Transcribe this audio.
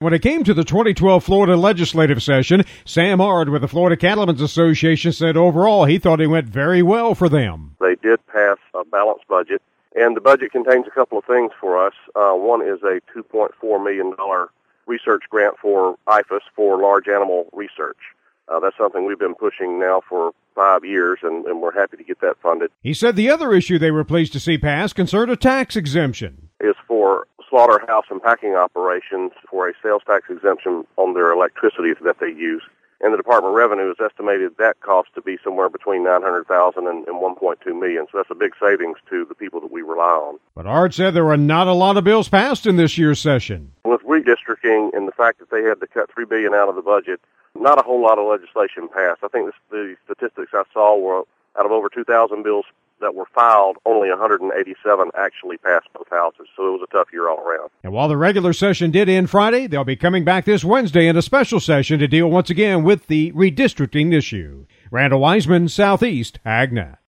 When it came to the 2012 Florida legislative session, Sam Ard with the Florida Cattlemen's Association said overall he thought it went very well for them. They did pass a balanced budget, and the budget contains a couple of things for us. One is a $2.4 million research grant for IFAS for large animal research. That's something we've been pushing now for 5 years, and we're happy to get that funded. He said the other issue they were pleased to see passed concerned a tax exemption. Is for slaughterhouse and packing operations for a sales tax exemption on their electricity that they use. And the Department of Revenue has estimated that cost to be somewhere between $900,000 and $1.2 million. So that's a big savings to the people that we rely on. But Ard said there were not a lot of bills passed in this year's session. With redistricting and the fact that they had to cut $3 billion out of the budget, not a whole lot of legislation passed. I think the statistics I saw were out of over 2,000 bills that were filed, only 187 actually passed both houses. So it was a tough year all around. And while the regular session did end Friday, they'll be coming back this Wednesday in a special session to deal once again with the redistricting issue. Randall Wiseman, Southeast AgNet.